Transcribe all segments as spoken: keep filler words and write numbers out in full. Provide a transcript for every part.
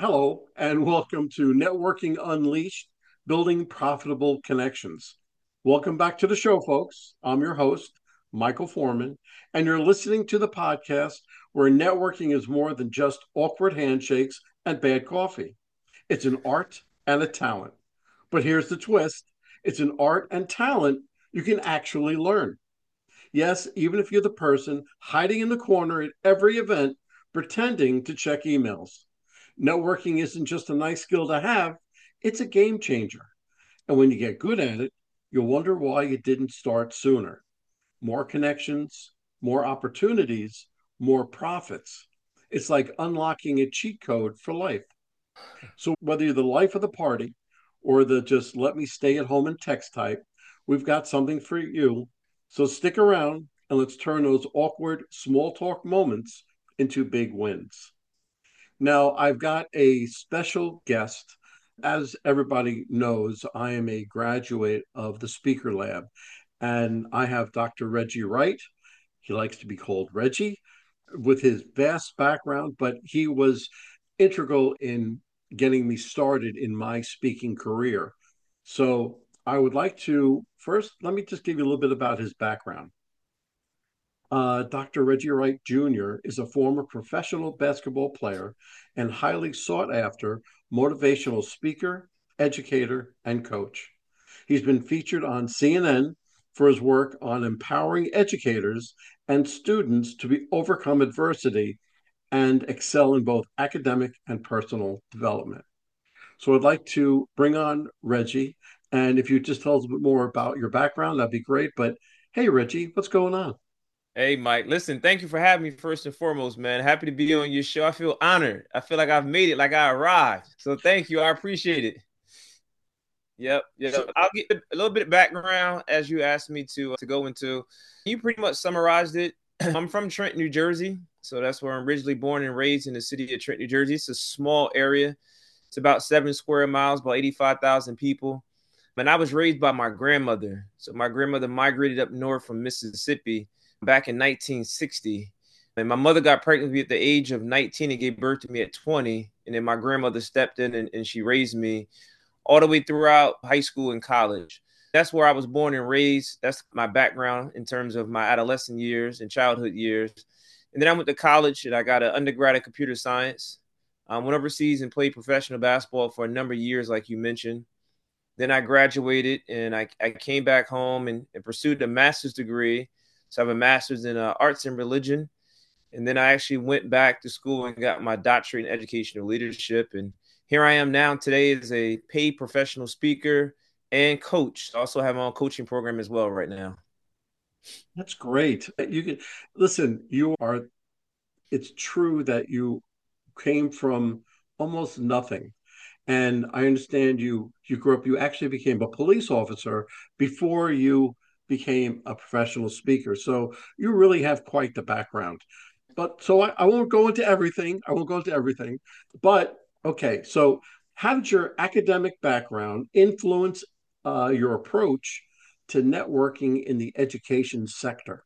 Hello, and welcome to Networking Unleashed, Building Profitable Connections. Welcome back to the show, folks. I'm your host, Michael Foreman, and you're listening to the podcast where networking is more than just awkward handshakes and bad coffee. It's an art and a talent. But here's the twist, it's an art and talent you can actually learn. Yes, even if you're the person hiding in the corner at every event, pretending to check emails. Networking isn't just a nice skill to have, it's a game changer. And when you get good at it, you'll wonder why you didn't start sooner. More connections, more opportunities, more profits. It's like unlocking a cheat code for life. So, whether you're the life of the party or the just let me stay at home and text type, we've got something for you. So, stick around and let's turn those awkward small talk moments into big wins. Now, I've got a special guest. As everybody knows, I am a graduate of the Speaker Lab, and I have Doctor Reggie Wright. He likes to be called Reggie with his vast background, but he was integral in getting me started in my speaking career. So I would like to first, let me just give you a little bit about his background. Uh, Doctor Reggie Wright Junior is a former professional basketball player and highly sought after motivational speaker, educator, and coach. He's been featured on C N N for his work on empowering educators and students to be overcome adversity and excel in both academic and personal development. So I'd like to bring on Reggie. And if you just tell us a bit more about your background, that'd be great. But hey, Reggie, what's going on? Hey, Mike, listen, thank you for having me first and foremost, man. Happy to be on your show. I feel honored. I feel like I've made it, like I arrived. So thank you. I appreciate it. Yep, So, yep. I'll get a little bit of background as you asked me to to go into. You pretty much summarized it. I'm from Trent, New Jersey. So that's where I'm originally born and raised in the city of Trent, New Jersey. It's a small area. It's about seven square miles, about eighty-five thousand people. And I was raised by my grandmother. So my grandmother migrated up north from Mississippi back in nineteen sixty. And my mother got pregnant with me at the age of nineteen and gave birth to me at twenty. And then my grandmother stepped in and, and she raised me all the way throughout high school and college. That's where I was born and raised. That's my background in terms of my adolescent years and childhood years. And then I went to college and I got an undergrad in computer science. I went overseas and played professional basketball for a number of years, like you mentioned. Then I graduated and I, I came back home and, and pursued a master's degree. So I have a master's in uh, arts and religion. And then I actually went back to school and got my doctorate in educational leadership. And here I am now today as a paid professional speaker and coach. I also have my own coaching program as well right now. that's great. You can listen, you are, it's true that you came from almost nothing. And I understand you you grew up, you actually became a police officer before you became a professional speaker. So you really have quite the background. But so I, I won't go into everything. I won't go into everything. But okay, so how did your academic background influence uh, your approach to networking in the education sector?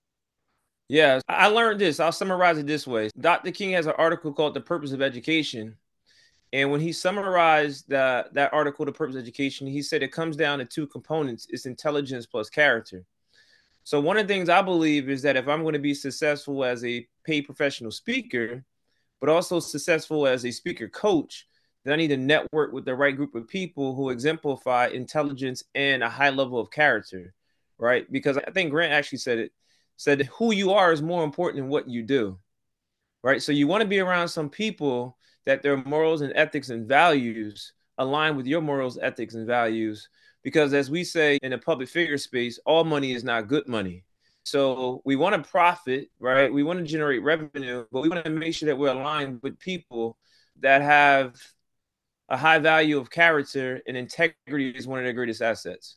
Yeah, I learned this. I'll summarize it this way. Doctor King has an article called The Purpose of Education. And when he summarized that, that article, The Purpose of Education, he said it comes down to two components. It's intelligence plus character. So one of the things I believe is that if I'm going to be successful as a paid professional speaker, but also successful as a speaker coach, then I need to network with the right group of people who exemplify intelligence and a high level of character, right? Because I think Grant actually said it, said who you are is more important than what you do, right? So you want to be around some people that their morals and ethics and values align with your morals, ethics, and values. Because as we say in the public figure space, all money is not good money. So we want to profit, right? We want to generate revenue, but we want to make sure that we're aligned with people that have a high value of character, and integrity is one of their greatest assets.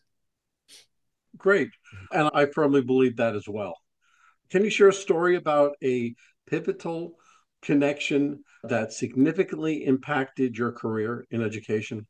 Great. And I firmly believe that as well. Can you share a story about a pivotal connection that significantly impacted your career in education?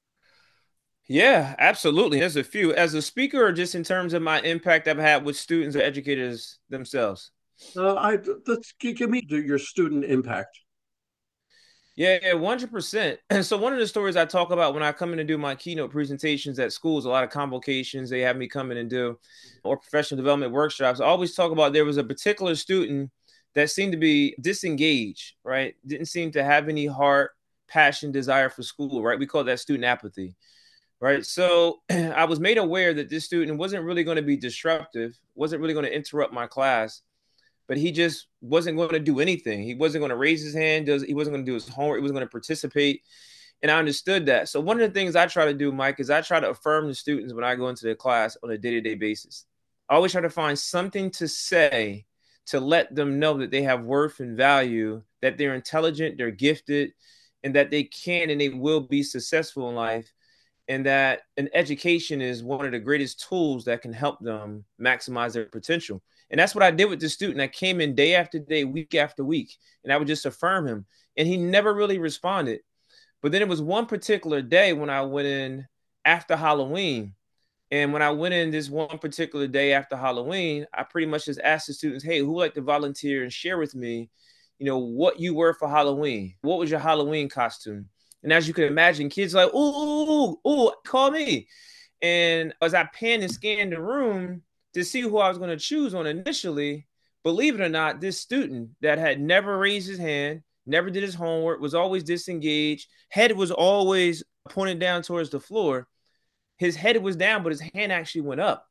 Yeah, absolutely. There's a few. As a speaker, or just in terms of my impact I've had with students or educators themselves. Uh, I let's give me your student impact. Yeah, yeah, one hundred percent. And so one of the stories I talk about when I come in and do my keynote presentations at schools, a lot of convocations they have me come in and do, or professional development workshops, I always talk about there was a particular student that seemed to be disengaged, right? Didn't seem to have any heart, passion, desire for school, right? We call that student apathy, right? So I was made aware that this student wasn't really going to be disruptive, wasn't really going to interrupt my class, but he just wasn't going to do anything. He wasn't going to raise his hand. Does he wasn't going to do his homework. He wasn't going to participate. And I understood that. So one of the things I try to do, Mike, is I try to affirm the students when I go into the class on a day-to-day basis. I always try to find something to say to let them know that they have worth and value, that they're intelligent, they're gifted, and that they can and they will be successful in life. And that an education is one of the greatest tools that can help them maximize their potential. And that's what I did with the student. I came in day after day, week after week, and I would just affirm him. And he never really responded. But then it was one particular day when I went in after Halloween. And when I went in this one particular day after Halloween, I pretty much just asked the students, hey, who would like to volunteer and share with me, you know, what you were for Halloween? What was your Halloween costume? And as you can imagine, kids are like, ooh, ooh, ooh, ooh, call me. And as I panned and scanned the room to see who I was going to choose on initially, believe it or not, this student that had never raised his hand, never did his homework, was always disengaged, head was always pointed down towards the floor. His head was down, but his hand actually went up.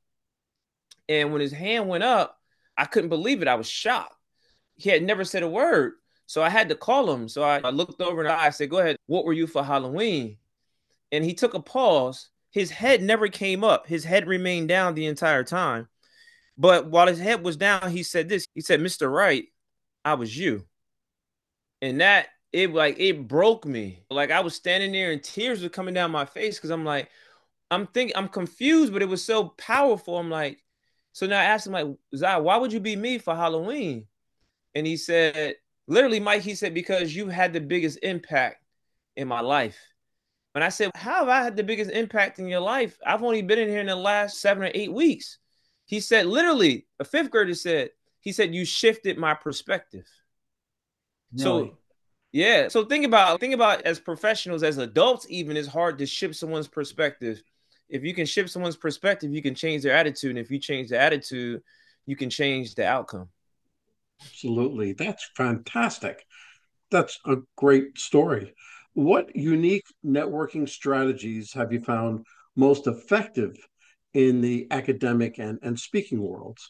And when his hand went up, I couldn't believe it. I was shocked. He had never said a word. So I had to call him. So I, I looked over and I said, go ahead, what were you for Halloween? And he took a pause. His head never came up. His head remained down the entire time. But while his head was down, he said this. He said, Mister Wright, I was you. And that, it like, it broke me. Like I was standing there and tears were coming down my face because I'm like, I'm thinking, I'm confused, but it was so powerful. I'm like, so now I asked him, like, Zai, why would you be me for Halloween? And he said, literally, Mike, he said, because you had the biggest impact in my life. And I said, how have I had the biggest impact in your life? I've only been in here in the last seven or eight weeks. He said, literally, a fifth grader said, he said, you shifted my perspective. Really? So, yeah. So think about, think about as professionals, as adults, even it's hard to shift someone's perspective. If you can shift someone's perspective, you can change their attitude. And if you change the attitude, you can change the outcome. Absolutely. That's fantastic. That's a great story. What unique networking strategies have you found most effective in the academic and, and speaking worlds?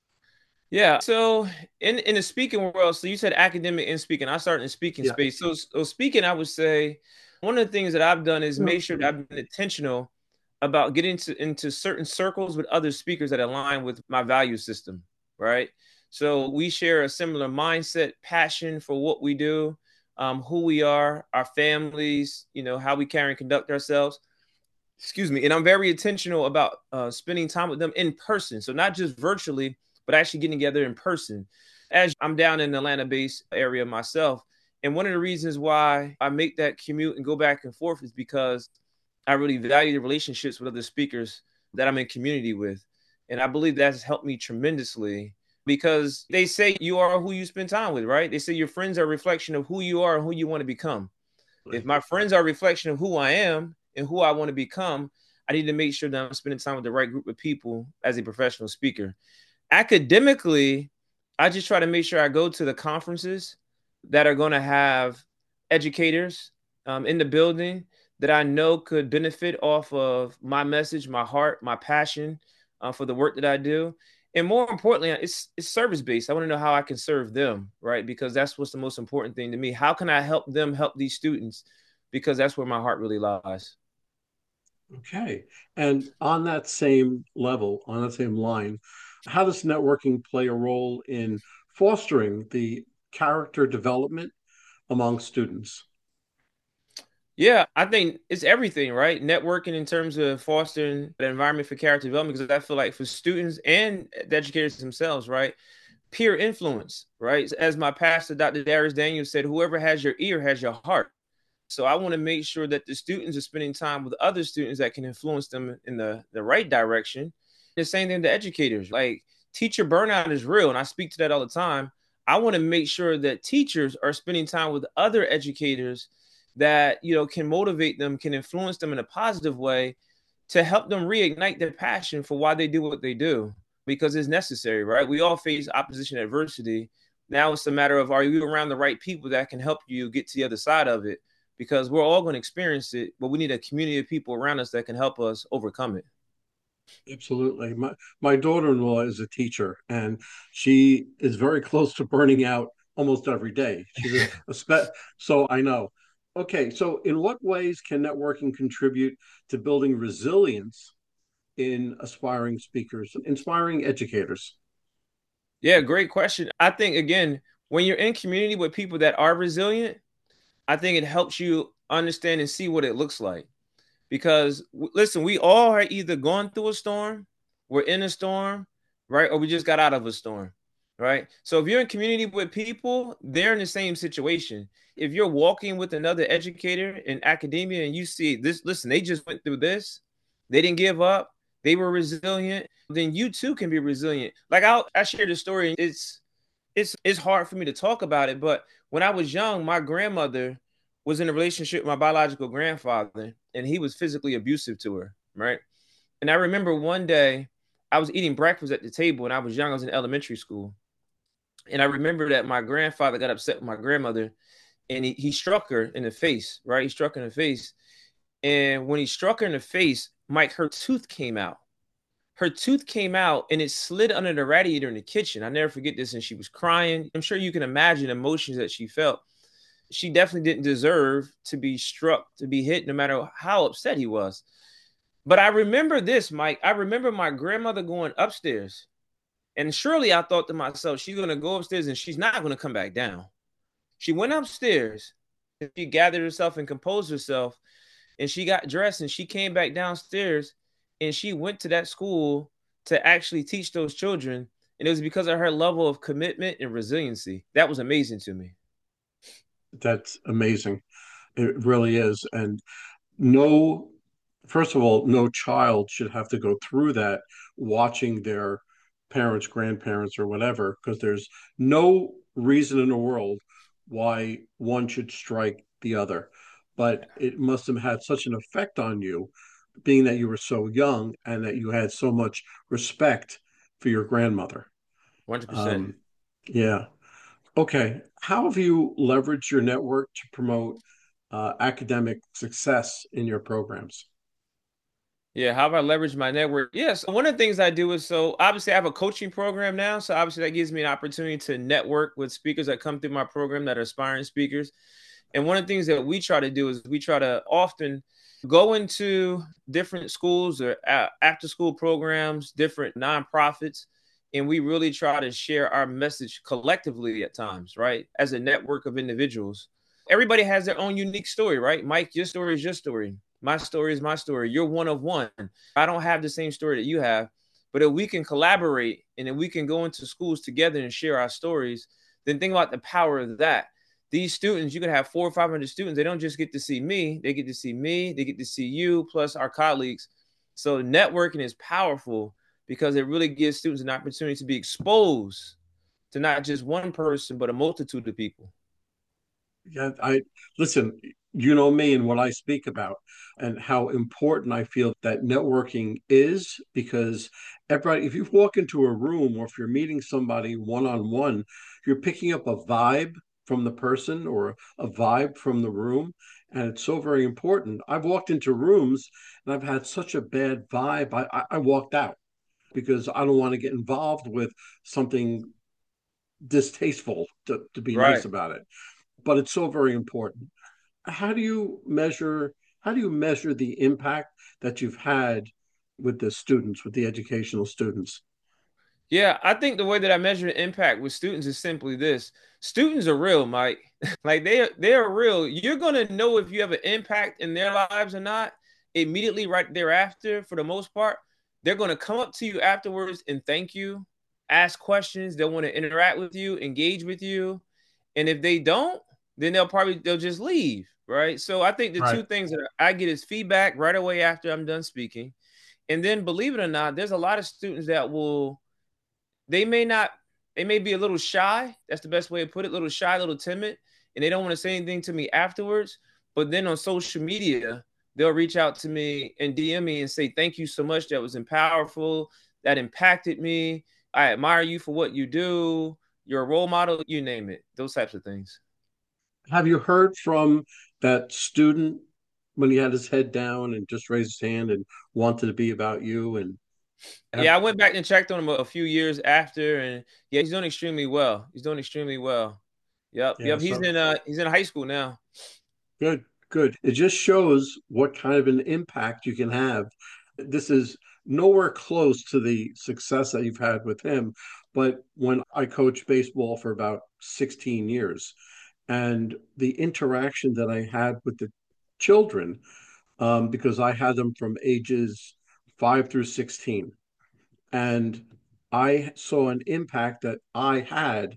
Yeah. So in in the speaking world, so you said academic and speaking. I started in the speaking Yeah. space. So, so speaking, I would say one of the things that I've done is make sure that I've been intentional about getting to, into certain circles with other speakers that align with my value system. Right. So we share a similar mindset, passion for what we do, um, who we are, our families, you know, how we carry and conduct ourselves. Excuse me. And I'm very intentional about uh, spending time with them in person. So not just virtually, but actually getting together in person. As I'm down in the Atlanta based area myself. And one of the reasons why I make that commute and go back and forth is because I really value the relationships with other speakers that I'm in community with. And I believe that has helped me tremendously because they say you are who you spend time with, right? They say your friends are a reflection of who you are and who you want to become. If my friends are a reflection of who I am and who I want to become, I need to make sure that I'm spending time with the right group of people as a professional speaker. Academically, I just try to make sure I go to the conferences that are going to have educators um, in the building that I know could benefit off of my message, my heart, my passion uh, for the work that I do. And more importantly, it's it's service based. I want to know how I can serve them, right? Because that's what's the most important thing to me. How can I help them help these students? Because that's where my heart really lies. Okay. And on that same level, on that same line, how does networking play a role in fostering the character development among students? Yeah, I think it's everything, right? Networking in terms of fostering the environment for character development, because I feel like for students and the educators themselves, right? Peer influence, right? As my pastor, Doctor Darius Daniels said, whoever has your ear has your heart. So I want to make sure that the students are spending time with other students that can influence them in the, the right direction. The same thing to educators. Like teacher burnout is real, and I speak to that all the time. I want to make sure that teachers are spending time with other educators that, you know, can motivate them, can influence them in a positive way to help them reignite their passion for why they do what they do, because it's necessary, right? We all face opposition, adversity. Now it's a matter of, are you around the right people that can help you get to the other side of it? Because we're all going to experience it, but we need a community of people around us that can help us overcome it. Absolutely. My my daughter-in-law is a teacher, and she is very close to burning out almost every day. She's a, a spe- so I know. Okay, so in what ways can networking contribute to building resilience in aspiring speakers, inspiring educators? Yeah, great question. I think, again, when you're in community with people that are resilient, I think it helps you understand and see what it looks like. Because listen, we all are either going through a storm, we're in a storm, right? Or we just got out of a storm, right? So if you're in community with people, they're in the same situation. If you're walking with another educator in academia and you see this, listen, they just went through this, they didn't give up, they were resilient, then you too can be resilient. Like I'll I shared the story. It's it's it's hard for me to talk about it, but when I was young, my grandmother was in a relationship with my biological grandfather, and he was physically abusive to her, right? And I remember one day I was eating breakfast at the table, and I was young, I was in elementary school. And I remember that my grandfather got upset with my grandmother, and he, he struck her in the face, right? He struck her in the face. And when he struck her in the face, Mike, her tooth came out. Her tooth came out and it slid under the radiator in the kitchen. I never forget this. And she was crying. I'm sure you can imagine emotions that she felt. She definitely didn't deserve to be struck, to be hit, no matter how upset he was. But I remember this, Mike. I remember my grandmother going upstairs. And surely I thought to myself, she's going to go upstairs and she's not going to come back down. She went upstairs. She gathered herself and composed herself. And she got dressed and she came back downstairs and she went to that school to actually teach those children. And it was because of her level of commitment and resiliency. That was amazing to me. That's amazing. It really is. And no, first of all, no child should have to go through that watching their parents, grandparents, or whatever, because there's no reason in the world why one should strike the other. But it must have had such an effect on you, being that you were so young and that you had so much respect for your grandmother. one hundred percent. Um, yeah. Okay. How have you leveraged your network to promote uh, academic success in your programs? Yeah, how about leverage my network? Yes, one of the things I do is, so obviously I have a coaching program now. So obviously that gives me an opportunity to network with speakers that come through my program that are aspiring speakers. And one of the things that we try to do is we try to often go into different schools or after school programs, different nonprofits, and we really try to share our message collectively at times, right? As a network of individuals. Everybody has their own unique story, right? Mike, your story is your story. My story is my story. You're one of one. I don't have the same story that you have. But if we can collaborate and if we can go into schools together and share our stories, then think about the power of that. These students, you can have four or five hundred students. They don't just get to see me. They get to see me. They get to see you, plus our colleagues. So networking is powerful because it really gives students an opportunity to be exposed to not just one person, but a multitude of people. Yeah, I listen, you know me and what I speak about and how important I feel that networking is because everybody, if you walk into a room or if you're meeting somebody one on one, you're picking up a vibe from the person or a vibe from the room. And it's so very important. I've walked into rooms and I've had such a bad vibe. I, I, I walked out because I don't want to get involved with something distasteful to, to be nice Right. about it. But it's so very important. How do you measure how do you measure the impact that you've had with the students, with the educational students? Yeah, I think the way that I measure the impact with students is simply this. Students are real, Mike. Like they are, they are real. You're gonna know if you have an impact in their lives or not immediately right thereafter, for the most part. They're gonna come up to you afterwards and thank you, ask questions, they'll want to interact with you, engage with you. And if they don't, then they'll probably they'll just leave. Right. So I think the Right. two things that I get is feedback right away after I'm done speaking. And then believe it or not, there's a lot of students that will they may not they may be a little shy. That's the best way to put it. A little shy, a little timid, and they don't want to say anything to me afterwards. But then on social media, they'll reach out to me and D M me and say, "Thank you so much. That was powerful. That impacted me. I admire you for what you do. You're a role model. You name it. Those types of things." Have you heard from that student when he had his head down and just raised his hand and wanted to be about you? And have, Yeah, I went back and checked on him a, a few years after, and yeah, he's doing extremely well. He's doing extremely well. Yep, yeah, yep. He's so in uh he's in high school now. good, good. It just shows what kind of an impact you can have. This is nowhere close to the success that you've had with him. But when I coached baseball for about sixteen years, and the interaction that I had with the children, um, because I had them from ages five through sixteen. And I saw an impact that I had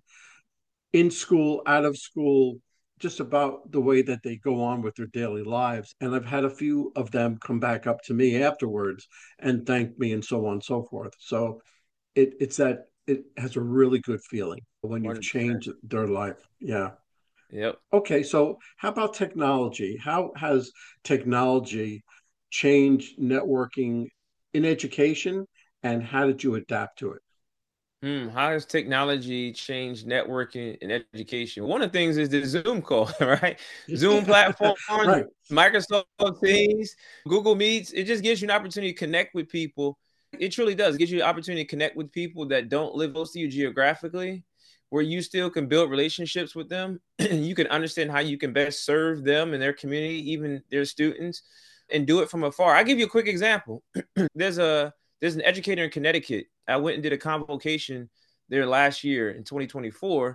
in school, out of school, just about the way that they go on with their daily lives. And I've had a few of them come back up to me afterwards and thank me and so on and so forth. So it, it's that it has a really good feeling when you've one hundred percent. changed their life. Yeah. Yep. Okay. So how about technology? How has technology changed networking in education, and how did you adapt to it? Hmm, how has technology changed networking and education? One of the things is the Zoom call, right? Zoom platforms, Right. Microsoft Teams, Google Meets. It just gives you an opportunity to connect with people. It truly does. It gives you an opportunity to connect with people that don't live close to you geographically, where you still can build relationships with them. You can understand how you can best serve them and their community, even their students, and do it from afar. I'll give you a quick example. There's a there's an educator in Connecticut. I went and did a convocation there last year in twenty twenty-four,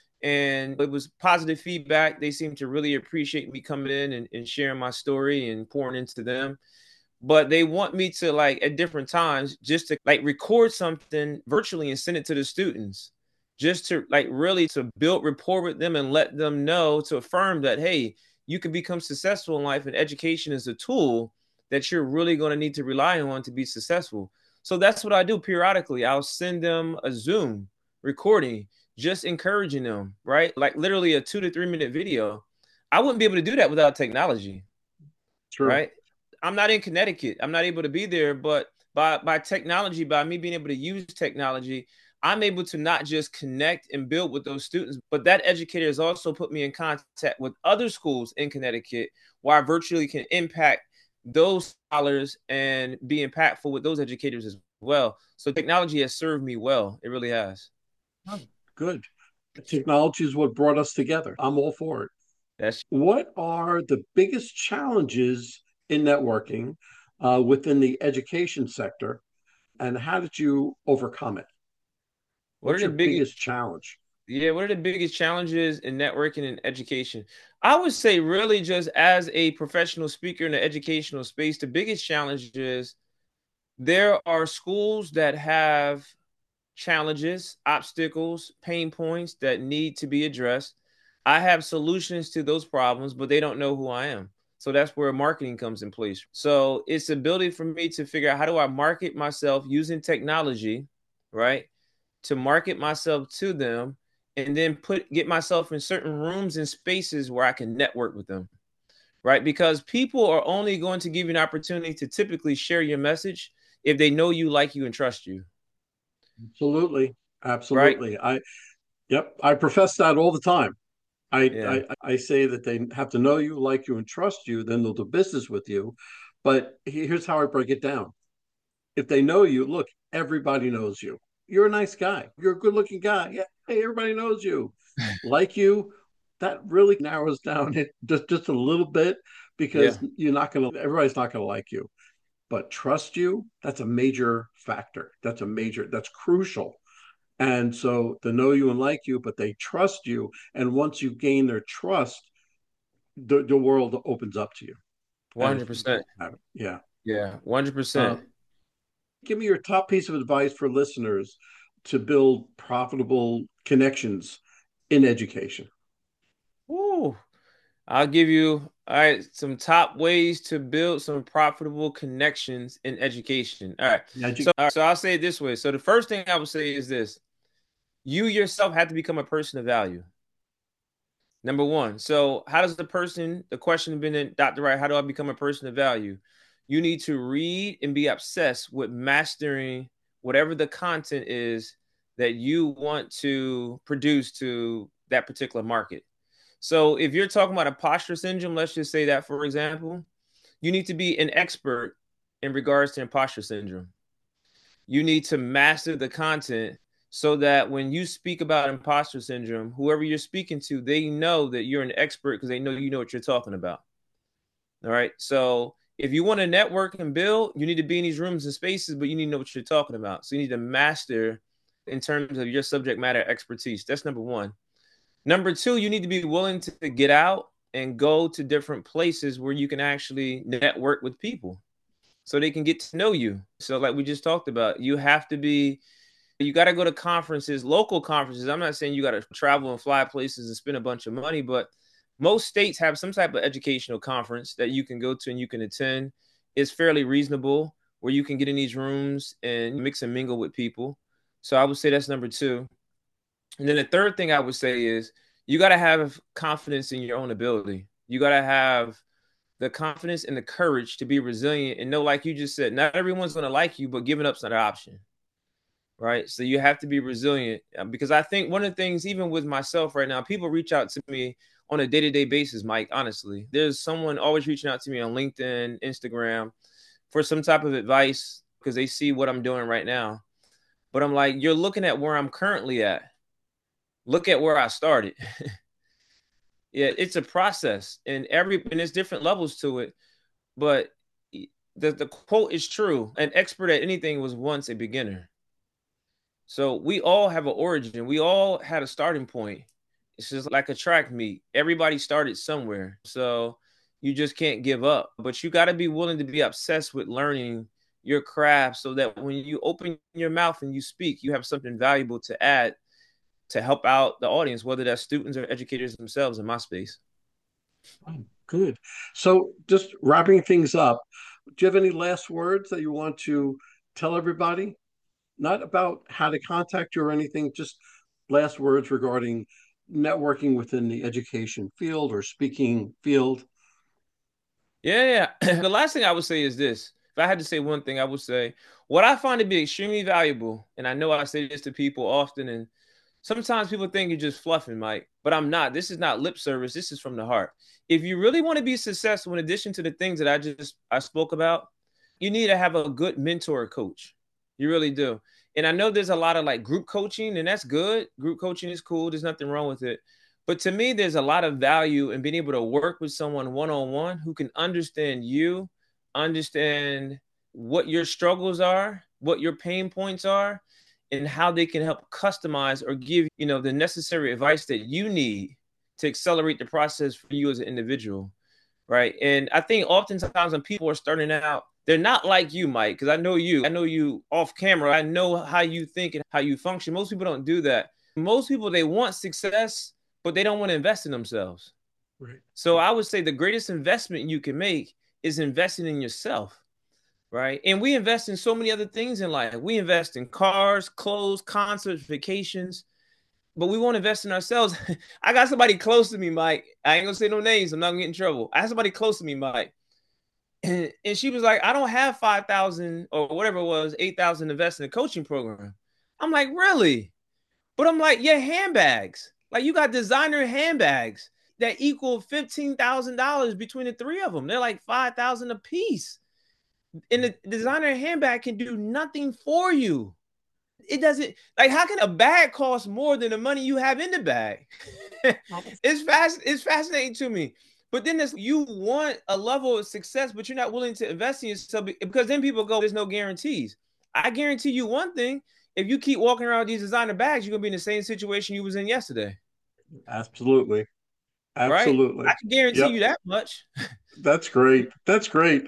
and it was positive feedback. They seemed to really appreciate me coming in and, and sharing my story and pouring into them. But they want me to, like, at different times, just to like record something virtually and send it to the students, just to like really to build rapport with them and let them know, to affirm that, hey, you can become successful in life, and education is a tool that you're really going to need to rely on to be successful. So that's what I do periodically. I'll send them a Zoom recording, just encouraging them, right? Like literally a two to three minute video. I wouldn't be able to do that without technology, True. right? I'm not in Connecticut. I'm not able to be there, but by by technology, by me being able to use technology, I'm able to not just connect and build with those students, but that educator has also put me in contact with other schools in Connecticut where I virtually can impact those scholars and be impactful with those educators as well. So technology has served me well. It really has. Oh, good. Technology is what brought us together. I'm all for it. That's What are the biggest challenges in networking uh, within the education sector, and how did you overcome it? what are What's the your biggest biggest challenge? Yeah, what are the biggest challenges in networking and education? I would say, really, just as a professional speaker in the educational space, the biggest challenge is there are schools that have challenges, obstacles, pain points that need to be addressed. I have solutions to those problems, but they don't know who I am. So that's where marketing comes in place. So it's the ability for me to figure out, how do I market myself using technology, right? To market myself to them, and then put get myself in certain rooms and spaces where I can network with them, right? Because people are only going to give you an opportunity to typically share your message if they know you, like you, and trust you, Absolutely. right? Absolutely. I Yep, I profess that all the time. I, Yeah, I I say that they have to know you, like you, and trust you, then they'll do business with you. But here's how I break it down. If they know you, look, everybody knows you. You're a nice guy. You're a good-looking guy. Yeah, hey, everybody knows you. Like you, that really narrows down it just just a little bit, because yeah, you're not gonna everybody's not gonna like you. But trust you, that's a major factor. That's a major, that's crucial. And so they know you and like you, but they trust you. And once you gain their trust, the, the world opens up to you. And it's one hundred percent. yeah. Yeah, one hundred Uh, percent. give me your top piece of advice for listeners to build profitable connections in education. Woo. I'll give you, all right, some top ways to build some profitable connections in education. All right. Edu- So, all right, so I'll say it this way. So the first thing I would say is this: You yourself have to become a person of value. Number one. So how does the person, the question has been in Doctor Wright, how do I become a person of value? You need to read and be obsessed with mastering whatever the content is that you want to produce to that particular market. So if you're talking about imposter syndrome, let's just say that, for example, you need to be an expert in regards to imposter syndrome. You need to master the content so that when you speak about imposter syndrome, whoever you're speaking to, they know that you're an expert because they know you know what you're talking about. All right. So if you want to network and build, you need to be in these rooms and spaces, but you need to know what you're talking about. So you need to master in terms of your subject matter expertise. That's number one. Number two, you need to be willing to get out and go to different places where you can actually network with people so they can get to know you. So, like we just talked about, you have to be, you got to go to conferences, local conferences. I'm not saying you got to travel and fly places and spend a bunch of money, but most states have some type of educational conference that you can go to and you can attend. It's fairly reasonable where you can get in these rooms and mix and mingle with people. So, I would say that's number two. And then the third thing I would say is you got to have confidence in your own ability. You got to have the confidence and the courage to be resilient and know, like you just said, not everyone's going to like you, but giving up's not an option. Right. So you have to be resilient, because I think one of the things, even with myself right now, people reach out to me on a day-to-day basis, Mike. Honestly, there's someone always reaching out to me on LinkedIn, Instagram for some type of advice because they see what I'm doing right now. But I'm like, you're looking at where I'm currently at. Look at where I started. Yeah, it's a process, and every and there's different levels to it. But the, the quote is true. An expert at anything was once a beginner. So we all have an origin. We all had a starting point. It's just like a track meet. Everybody started somewhere. So you just can't give up. But you got to be willing to be obsessed with learning your craft so that when you open your mouth and you speak, you have something valuable to add to help out the audience, whether that's students or educators themselves in my space. Oh, good. So, just wrapping things up, do you have any last words that you want to tell everybody? Not about how to contact you or anything, just last words regarding networking within the education field or speaking field. Yeah, yeah. The last thing I would say is this. If I had to say one thing, I would say what I find to be extremely valuable, and I know I say this to people often, and sometimes people think you're just fluffing, Mike, but I'm not. This is not lip service. This is from the heart. If you really want to be successful, in addition to the things that I just I spoke about, you need to have a good mentor coach. You really do. And I know there's a lot of like group coaching, and that's good. Group coaching is cool. There's nothing wrong with it. But to me, there's a lot of value in being able to work with someone one on one who can understand you, understand what your struggles are, what your pain points are, and how they can help customize or give you know the necessary advice that you need to accelerate the process for you as an individual, right? And I think oftentimes when people are starting out, they're not like you, Mike, because I know you. I know you off camera. I know how you think and how you function. Most people don't do that. Most people, they want success, but they don't want to invest in themselves. Right. So I would say the greatest investment you can make is investing in yourself, right? And we invest in so many other things in life. We invest in cars, clothes, concerts, vacations, but we won't invest in ourselves. I got somebody close to me, Mike. I ain't gonna say no names. I'm not gonna get in trouble. I had somebody close to me, Mike. And, and she was like, I don't have five thousand or whatever it was, eight thousand invested in a coaching program. I'm like, really? But I'm like, yeah, handbags. Like you got designer handbags that equal fifteen thousand dollars between the three of them. They're like five thousand dollars a piece. And the designer handbag can do nothing for you. It doesn't, like, how can a bag cost more than the money you have in the bag? it's fast, it's fascinating to me. But then this, you want a level of success, but you're not willing to invest in yourself because then people go, there's no guarantees. I guarantee you one thing: if you keep walking around with these designer bags, you're gonna be in the same situation you was in yesterday. Absolutely. Right? I Absolutely. can guarantee Yep. you that much. That's great. That's great.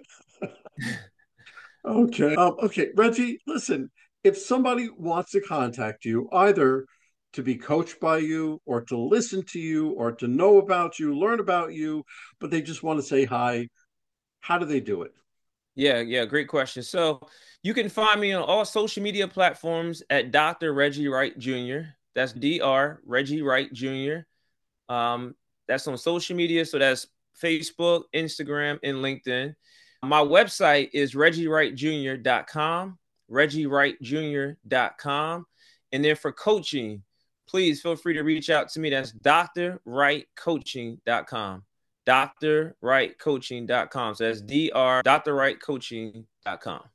Okay. Um, okay, Reggie, listen, if somebody wants to contact you, either to be coached by you or to listen to you or to know about you, learn about you, but they just want to say hi, how do they do it? Yeah, yeah, great question. So you can find me on all social media platforms at Doctor Reggie Wright Junior That's D R Reggie Wright Junior Um, that's on social media. So that's Facebook, Instagram, and LinkedIn. My website is reggie wright junior dot com, reggie wright junior dot com. And then for coaching, please feel free to reach out to me. That's d r wright coaching dot com. d r wright coaching dot com. So that's D R d r wright coaching dot com.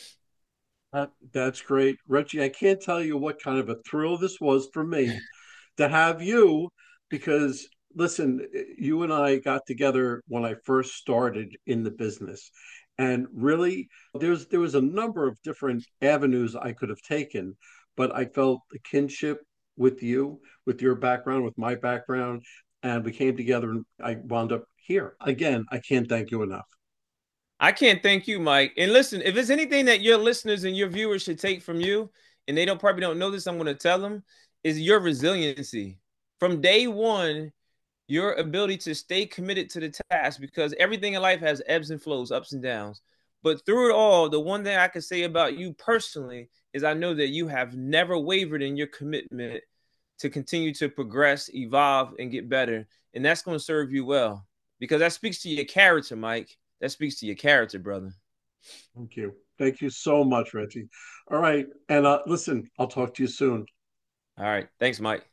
That, that's great. Reggie, I can't tell you what kind of a thrill this was for me to have you because, listen, you and I got together when I first started in the business. And really, there's there was a number of different avenues I could have taken, but I felt the kinship with you, with your background, with my background, and we came together and I wound up here. Again, I can't thank you enough. I can't thank you, Mike. And listen, if there's anything that your listeners and your viewers should take from you, and they don't probably don't know this, I'm going to tell them, is your resiliency. From day one, your ability to stay committed to the task, because everything in life has ebbs and flows, ups and downs. But through it all, the one thing I can say about you personally is I know that you have never wavered in your commitment to continue to progress, evolve, and get better. And that's going to serve you well, because that speaks to your character, Mike. That speaks to your character, brother. Thank you. Thank you so much, Reggie. All right. And uh, listen, I'll talk to you soon. All right. Thanks, Mike.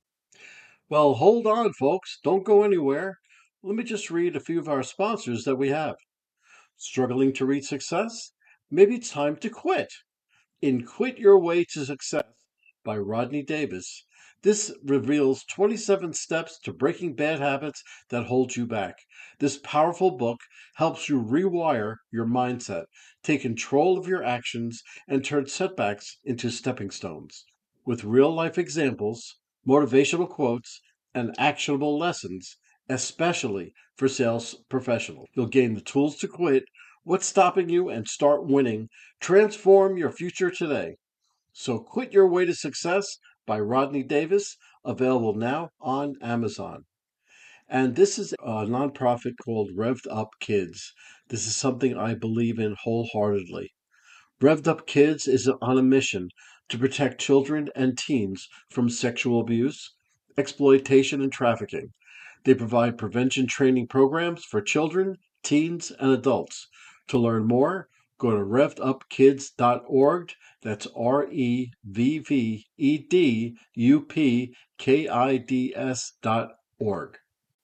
Well, hold on, folks. Don't go anywhere. Let me just read a few of our sponsors that we have. Struggling to reach success? Maybe it's time to quit. In Quit Your Way to Success by Rodney Davis, this reveals twenty-seven steps to breaking bad habits that hold you back. This powerful book helps you rewire your mindset, take control of your actions, and turn setbacks into stepping stones. With real life examples, motivational quotes, and actionable lessons, especially for sales professionals, you'll gain the tools to quit, what's stopping you, and start winning. Transform your future today. So, Quit Your Way to Success by Rodney Davis, available now on Amazon. And this is a nonprofit called Revved Up Kids. This is something I believe in wholeheartedly. Revved Up Kids is on a mission to protect children and teens from sexual abuse, exploitation, and trafficking. They provide prevention training programs for children, teens, and adults. To learn more, go to revved up kids dot org. That's R E V V E D U P K I D S dot org.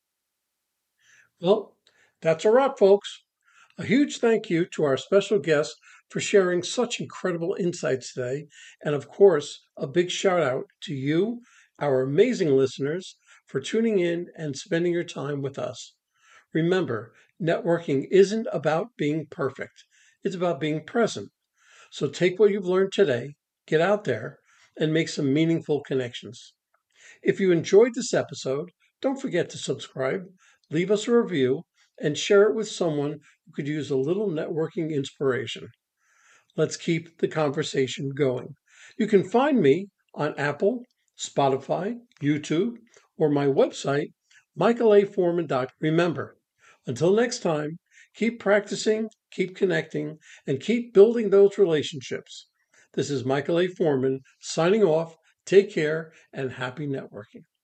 Well, that's a wrap, folks. A huge thank you to our special guest for sharing such incredible insights today. And of course, a big shout out to you, our amazing listeners, for tuning in and spending your time with us. Remember, networking isn't about being perfect, it's about being present. So take what you've learned today, get out there, and make some meaningful connections. If you enjoyed this episode, don't forget to subscribe, leave us a review, and share it with someone who could use a little networking inspiration. Let's keep the conversation going. You can find me on Apple, Spotify, YouTube, or my website, michael a foreman dot com. Remember, until next time, keep practicing, keep connecting, and keep building those relationships. This is Michael A. Foreman signing off. Take care and happy networking.